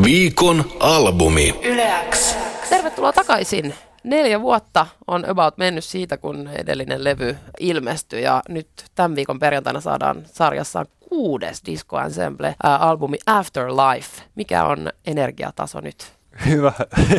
Viikon albumi. Yle X. Tervetuloa takaisin. 4 vuotta on about mennyt siitä, kun edellinen levy ilmestyi, ja nyt tämän viikon perjantaina saadaan sarjassaan 6. Disco Ensemble-albumi Afterlife. Mikä on energiataso nyt? Hyvä.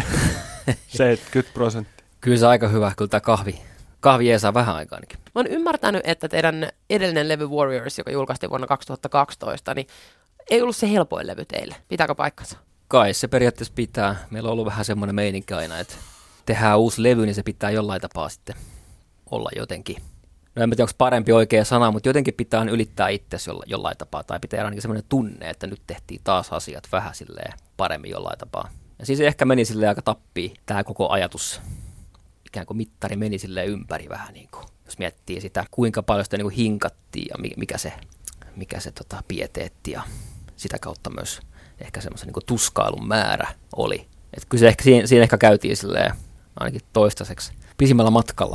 70%. Kyllä se aika hyvä. Kyllä tämä kahvi ei saa vähän aikaa ainakin. Mä oon ymmärtänyt, että teidän edellinen levy Warriors, joka julkaistiin vuonna 2012, niin ei ollut se helpoin levy teille. Pitääkö paikkansa? Kai se periaatteessa pitää. Meillä on ollut vähän semmoinen meininki aina, että tehdään uusi levy, niin se pitää jollain tapaa sitten olla jotenkin. No en tiedä, onko parempi oikea sana, mutta jotenkin pitää ylittää itsesi jollain tapaa. Tai pitää ainakin semmoinen tunne, että nyt tehtiin taas asiat vähän silleen paremmin jollain tapaa. Ja siis ehkä meni silleen aika tappii tämä koko ajatus. Ikään kuin mittari meni silleen ympäri vähän niin kuin. Jos miettii sitä, kuinka paljon sitä niin kuin hinkattiin ja mikä se pieteetti ja sitä kautta myös ehkä semmoisen niin kuin tuskailun määrä oli. Että kyllä se ehkä, siinä ehkä käytiin silleen ainakin toistaiseksi pisimmällä matkalla.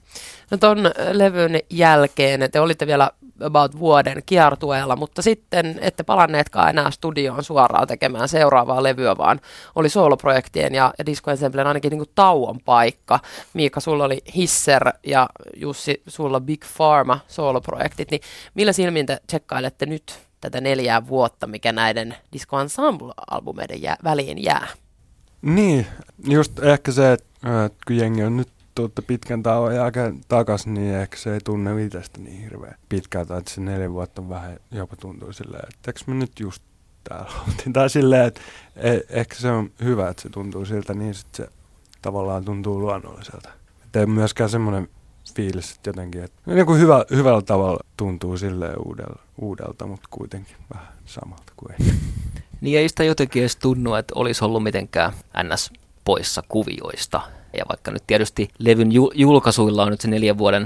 No ton levyn jälkeen te olitte vielä about vuoden kiertueella, mutta sitten ette palanneetkaan enää studioon suoraan tekemään seuraavaa levyä, vaan oli sooloprojektien ja Disco Ensemblen ainakin niin kuin tauon paikka. Miika, sulla oli Hisser ja Jussi, sulla Big Pharma sooloprojektit, niin millä silmin te tsekkailette nyt tätä 4 vuotta, mikä näiden Disco Ensemble-albumeiden väliin jää? Niin, just ehkä se, että kun jengi on nyt tuotte pitkän tauon jälkeen takaisin, niin ehkä se ei tunne itsestä niin hirveän pitkältä, että se 4 vuotta on vähän jopa tuntuu silleen, että eikö me nyt just täällä oltiin. Tai silleen, että ehkä se on hyvä, että se tuntuu siltä, niin sitten se tavallaan tuntuu luonnolliselta. Että ei myöskään semmoinen fiilis, että jotenkin, että niin kuin hyvällä tavalla tuntuu silleen uudelta, mutta kuitenkin vähän samalta kuin ei. Niin ei sitä jotenkin edes tunnu, että olisi ollut mitenkään ns. Poissa kuvioista. Ja vaikka nyt tietysti levyn julkaisuilla on nyt se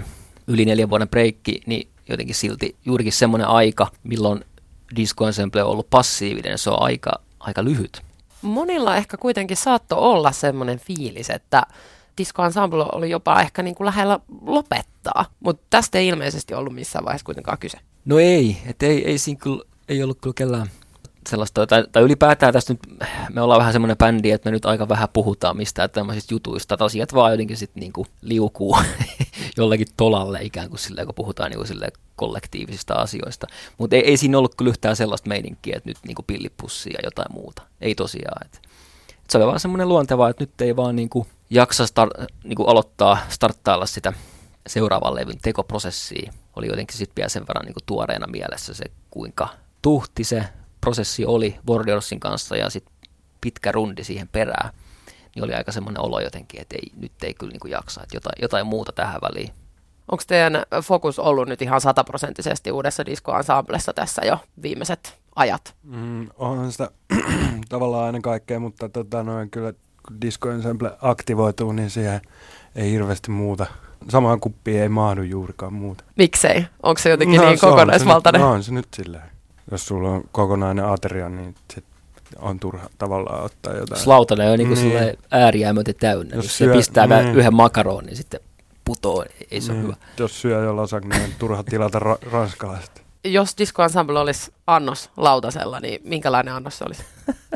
yli 4 vuoden breikki, niin jotenkin silti juurikin semmoinen aika, milloin Disco Ensemble on ollut passiivinen, se on aika lyhyt. Monilla ehkä kuitenkin saattoi olla semmoinen fiilis, että Disco Ensemble oli jopa ehkä niin kuin lähellä lopettaa, mutta tästä ei ilmeisesti ollut missään vaiheessa kuitenkaan kyse. No ei, että ei siinä kyllä, ei ollut kyllä kellään sellaista, tai ylipäätään tästä nyt, me ollaan vähän semmoinen bändi, että me nyt aika vähän puhutaan mistään tämmöisistä jutuista, että asiat vaan jotenkin sitten niinku liukuu jollakin tolalle ikään kuin silleen, kun puhutaan niinku silleen kollektiivisista asioista. Mutta ei siinä ollut kyllä yhtään sellaista meininkiä, että nyt niinku pillipussia ja jotain muuta. Ei tosiaan. Et se oli vaan semmoinen luonteva, että nyt ei vaan niinku jaksa niinku starttailla sitä seuraavan levyn tekoprosessia. Oli jotenkin sitten vielä sen verran niinku tuoreena mielessä se, kuinka tuhti se prosessi oli Warriorsin kanssa ja sitten pitkä rundi siihen perään, niin oli aika semmoinen olo jotenkin, että nyt ei kyllä niin kuin jaksa, että jotain muuta tähän väliin. Onko teidän fokus ollut nyt ihan 100% uudessa Disco Ensemblessa tässä jo viimeiset ajat? Onhan sitä tavallaan aina kaikkea, mutta kyllä kun Disco Ensemble aktivoituu, niin siihen ei hirveästi muuta. Samaan kuppiin ei mahdu juurikaan muuta. Miksei? Onko se jotenkin niin kokonaisvaltainen? On se nyt silleen. Jos sulla on kokonainen ateria, niin sit on turha tavallaan ottaa jotain. Slautanen on niin ääriä myöten täynnä. Jos se pistää yhden makaroon, niin sitten putoo. Ei se ole hyvä. Jos syö jo lasagna, niin turha tilata ranskalaiset. Jos Disco Ensemble olisi annos lautasella, niin minkälainen annos se olisi?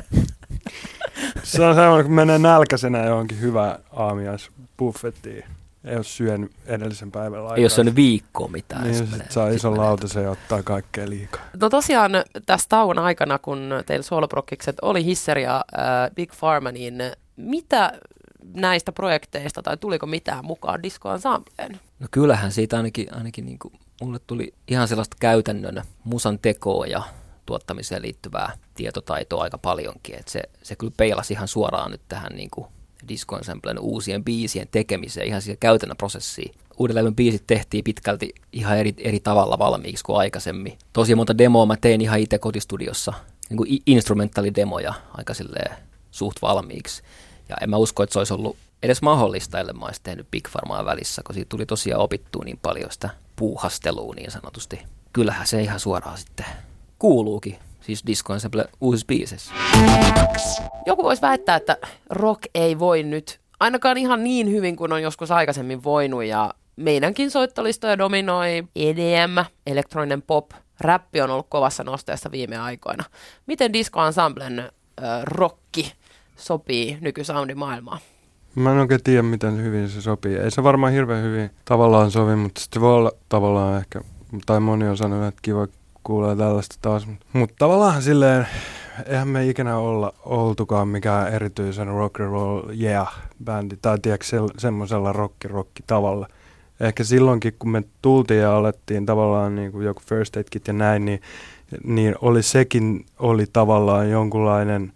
Se on sellainen, kun menee nälkäisenä johonkin hyvään aamiaisbuffettiin. Ei ole syönyt edellisen päivän aikaa. Ei ole syönyt viikkoa mitään. Niin, sitten saa ison lautasen ja ottaa kaikkea liikaa. No tosiaan tässä tauon aikana, kun teillä sooloprokkikset oli Hisser ja Big Pharma, niin mitä näistä projekteista, tai tuliko mitään mukaan Disco Ensembleen? No kyllähän siitä ainakin niin kuin, mulle tuli ihan sellaista käytännön musan tekoa ja tuottamiseen liittyvää tietotaitoa aika paljonkin. Et se kyllä peilasi ihan suoraan nyt tähän niin kuin Disco Ensemblen uusien biisien tekemiseen, ihan siihen käytännön prosessiin. Uuden levyn biisit tehtiin pitkälti ihan eri tavalla valmiiksi kuin aikaisemmin. Tosi monta demoa mä tein ihan itse kotistudiossa, niin kuin instrumentaalidemoja aika silleen suht valmiiksi. Ja en mä usko, että se olisi ollut edes mahdollista, ellei mä olisi tehnyt Big Pharmaa välissä, kun siitä tuli tosiaan opittua niin paljon sitä puuhastelua niin sanotusti. Kyllähän se ihan suoraan sitten kuuluukin. Siis Disco Ensemble uusissa biisissä. Joku voisi väittää, että rock ei voi nyt ainakaan ihan niin hyvin kuin on joskus aikaisemmin voinut. Ja meidänkin soittolistoja dominoi EDM, elektroninen pop, räppi on ollut kovassa nosteessa viime aikoina. Miten Disco Ensemblen rokki sopii nykysoundimaailmaan? Mä en oikein tiedä, miten hyvin se sopii. Ei se varmaan hirveän hyvin tavallaan sovi, mutta sitten voi olla tavallaan ehkä, tai moni on sanonut, että kiva kuulee tällaista taas. Mutta tavallaan silleen, eihän me ikinä olla oltukaan mikään erityisen rock and roll bändi, tai tiedätkö semmoisella rock tavalla. Ehkä silloinkin, kun me tultiin ja alettiin tavallaan niin kuin joku First Aid Kit ja näin, niin sekin oli tavallaan jonkunlainen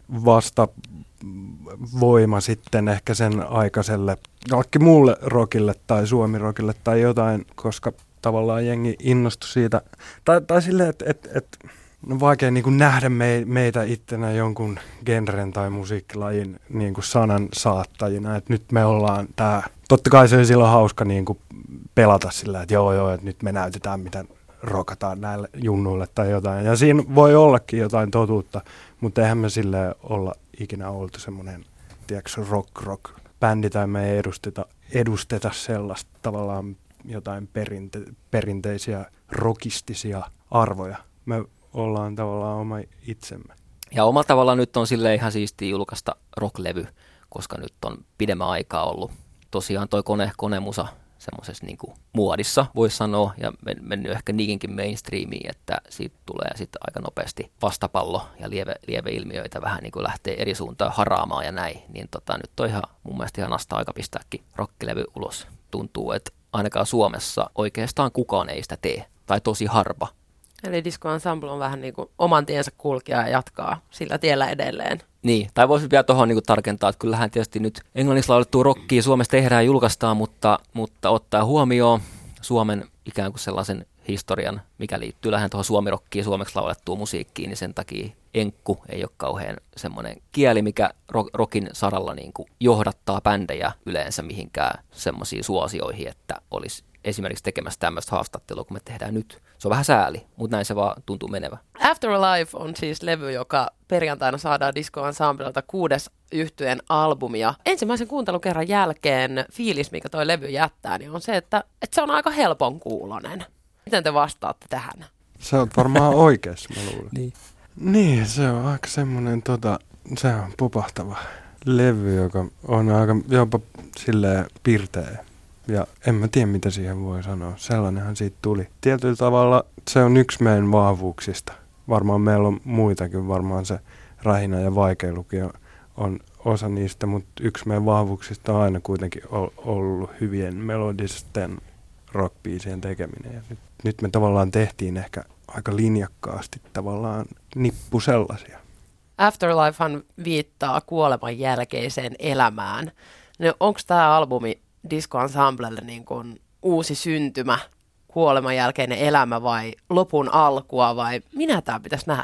vastavoima sitten ehkä sen aikaiselle jollekin muulle rockille tai suomi-rockille tai jotain, koska tavallaan jengi innostui siitä. Tai silleen, että on vaikea niin kuin nähdä meitä itsenä jonkun genren tai musiikkilajin niin kuin sanan saattajina, että nyt me ollaan tää. Totta kai se on silloin hauska niin kuin pelata sillä, että joo, että nyt me näytetään, miten rokataan näille junnuille tai jotain. Ja siinä voi ollakin jotain totuutta, mutta eihän me silleen olla ikinä oltu semmoinen, tiedätkö, rock-bändi tai me ei edusteta sellaista tavallaan jotain perinteisiä rockistisia arvoja. Me ollaan tavallaan oma itsemme. Ja omalla tavallaan nyt on silleen ihan siistiä julkaista rocklevy, koska nyt on pidemmän aikaa ollut tosiaan toi konemusa semmoisessa niin kuin muodissa, voisi sanoa, ja mennyt ehkä niinkin mainstreamiin, että siitä tulee sitten aika nopeasti vastapallo ja lieveilmiöitä vähän niin kuin lähtee eri suuntaan haraamaan ja näin, niin nyt on ihan mun mielestä ihan nasta aika pistääkin rockilevy ulos. Tuntuu, että ainakaan Suomessa oikeastaan kukaan ei sitä tee, tai tosi harva. Eli Disco Ensemble on vähän niin kuin oman tiensä kulkija ja jatkaa sillä tiellä edelleen. Niin, tai voisi vielä tuohon niin tarkentaa, että kyllähän tietysti nyt englanniksi laulettua rockia Suomessa tehdään ja julkaistaan, mutta ottaa huomioon Suomen ikään kuin sellaisen historian, mikä liittyy lähinnä tuohon suomirokkiin, suomeksi laulettuun musiikkiin, niin sen takia enkku ei ole kauhean semmoinen kieli, mikä rockin saralla niin kuin johdattaa bändejä yleensä mihinkään semmoisiin suosioihin, että olisi esimerkiksi tekemässä tämmöistä haastattelua, kun me tehdään nyt. Se on vähän sääli, mutta näin se vaan tuntuu menevä. Afterlife on siis levy, joka perjantaina saadaan Disco Ensemblelta 6. yhtyeen albumia. Ensimmäisen kuuntelukerran jälkeen fiilis, mikä toi levy jättää, niin on se, että se on aika helpon kuulonen. Miten te vastaatte tähän? Sä oot varmaan oikeassa, mä luulen. Niin, se on aika semmoinen, se on pupahtava levy, joka on aika jopa silleen pirteä. Ja en mä tiedä, mitä siihen voi sanoa. Sellainenhan siitä tuli. Tietyllä tavalla se on yksi meidän vahvuuksista. Varmaan meillä on muitakin. Varmaan se rähinä ja vaikeiluki on osa niistä, mutta yksi meidän vahvuuksista on aina kuitenkin ollut hyvien melodisten rockbiisien tekeminen. Ja nyt me tavallaan tehtiin ehkä aika linjakkaasti tavallaan nippu sellaisia. Afterlifehan viittaa kuoleman jälkeiseen elämään. No, onko tämä albumi Disco Ensemblelle niin kuin uusi syntymä, kuoleman jälkeinen elämä vai lopun alkua vai minä tämä pitäisi nähdä?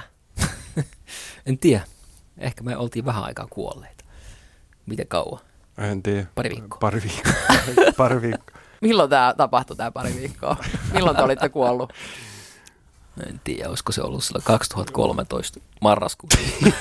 En tiedä. Ehkä me oltiin vähän aikaa kuolleita. Miten kauan? En tiedä. Pari viikkoa. Pari viikkoa. Milloin tämä tapahtui, tämä pari viikkoa? Milloin te olitte kuollut? En tiedä, olisiko se ollut sillä 2013 marraskuussa.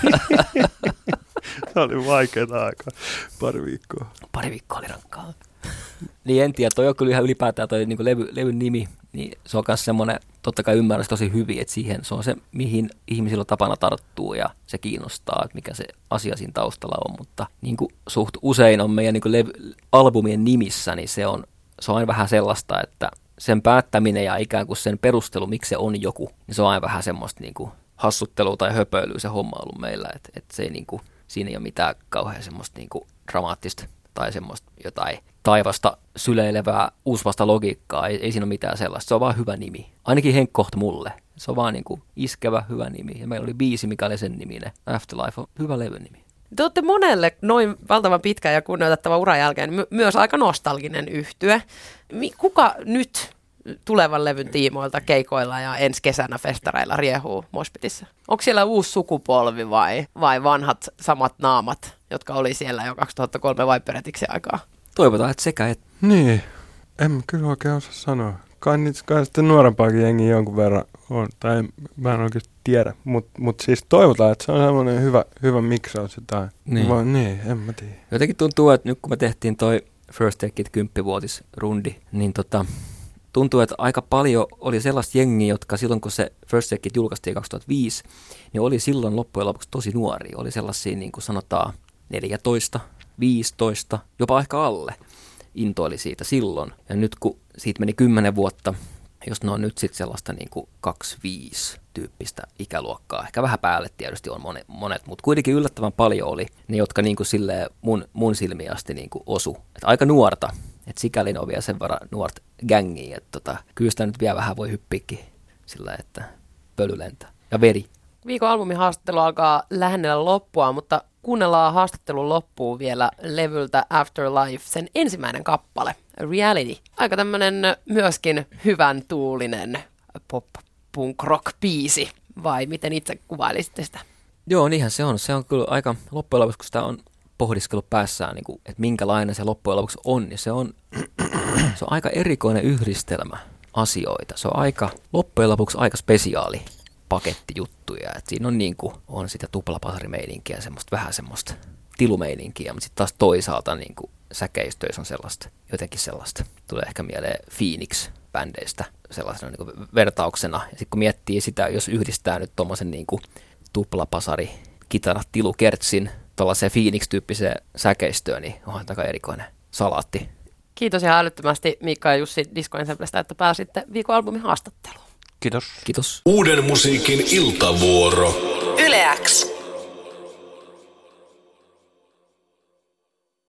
Se oli vaikeaa aikaa. Pari viikkoa. Pari viikkoa oli rankkaa. Niin en tiedä, toi on kyllä ihan ylipäätään toi niin levyn nimi, niin se on myös semmoinen, totta kai ymmärrys tosi hyvin, että siihen se on se, mihin ihmisillä on tapana tarttua ja se kiinnostaa, että mikä se asia siinä taustalla on, mutta niin kuin suht usein on meidän niin albumien nimissä, niin se on aina vähän sellaista, että sen päättäminen ja ikään kuin sen perustelu, miksi se on joku, niin se on aina vähän semmoista niin kuin hassuttelua tai höpöilyä se homma ollut meillä, että se ei niin kuin, siinä ei ole mitään kauhean semmoista niin kuin dramaattista tai semmoista jotain taivasta syleilevää uusvasta logiikkaa, ei siinä ole mitään sellaista, se on vaan hyvä nimi. Ainakin henkkoht mulle, se on vaan niin kuin iskevä hyvä nimi ja meillä oli biisi, mikä oli sen niminen, Afterlife on hyvä levyn nimi. Te olette monelle noin valtavan pitkän ja kunnioitettavan uran jälkeen myös aika nostalginen yhtye. Kuka nyt tulevan levyn tiimoilta keikoilla ja ensi kesänä festareilla riehuu Moshpitissä? Onko siellä uusi sukupolvi vai vanhat samat naamat, jotka oli siellä jo 2003 Viperetiksen aikaa? Toivotaan, että sekä et. Niin, en mä kyllä oikein osaa sanoa. Kai sitten nuorempaakin jengi jonkun verran on, tai mä en oikeasti tiedä, mutta siis toivotaan, että se on semmoinen hyvä miksaus jotain. Niin, en mä tiedä. Jotenkin tuntuu, että nyt kun me tehtiin toi First Take It 10-vuotisrundi, niin tuntuu, että aika paljon oli sellaista jengiä, jotka silloin kun se First Take It julkaistiin 2005, niin oli silloin loppujen lopuksi tosi nuoria. Oli sellaisia niin kuin sanotaan 14, 15, jopa ehkä alle intoili siitä silloin. Ja nyt kun siitä meni 10 vuotta, jos ne on nyt sitten sellaista niin kuin 25 tyyppistä ikäluokkaa, ehkä vähän päälle tietysti on monet, mutta kuitenkin yllättävän paljon oli ne, jotka niin kuin silleen mun silmiin asti niin kuin osu. Et aika nuorta, että sikäli ne on vielä sen verran nuorta gängiä, että kyllä sitä nyt vielä vähän voi hyppiäkin sillä, että pöly lentää ja veri. Viikon albumin haastattelu alkaa lähennellä loppua, mutta kuunnellaan haastattelun loppuun vielä levyltä Afterlife, sen ensimmäinen kappale, Reality. Aika tämmönen myöskin hyvän tuulinen pop-punk-rock-biisi, vai miten itse kuvailisitte sitä? Joo, niinhän se on. Se on kyllä aika loppujen lopuksi, kun sitä on pohdiskellut päässään, niin kuin, että minkälainen se loppujen lopuksi on, niin se on aika erikoinen yhdistelmä asioita. Se on loppujen lopuksi aika spesiaali pakettijuttuja. Et siinä on, niin kuin, on sitä tuplapasarimeininkiä, vähän semmoista tilumeininkiä, mutta sitten taas toisaalta niin kuin säkeistöissä on jotenkin sellaista. Tulee ehkä mieleen Phoenix-bändeistä sellaisena niin kuin vertauksena. Ja sitten kun miettii sitä, jos yhdistää nyt tuommoisen niin kuin tuplapasari, kitarat, tilu, kertsin, tuollaiseen Phoenix-tyyppiseen säkeistöön, niin onhan aika erikoinen salaatti. Kiitos ihan älyttömästi Miikka ja Jussi Disco Ensemblestä, että pääsitte viikon albumin haastatteluun. Kiitos. Kiitos. Uuden musiikin iltavuoro. Yle X.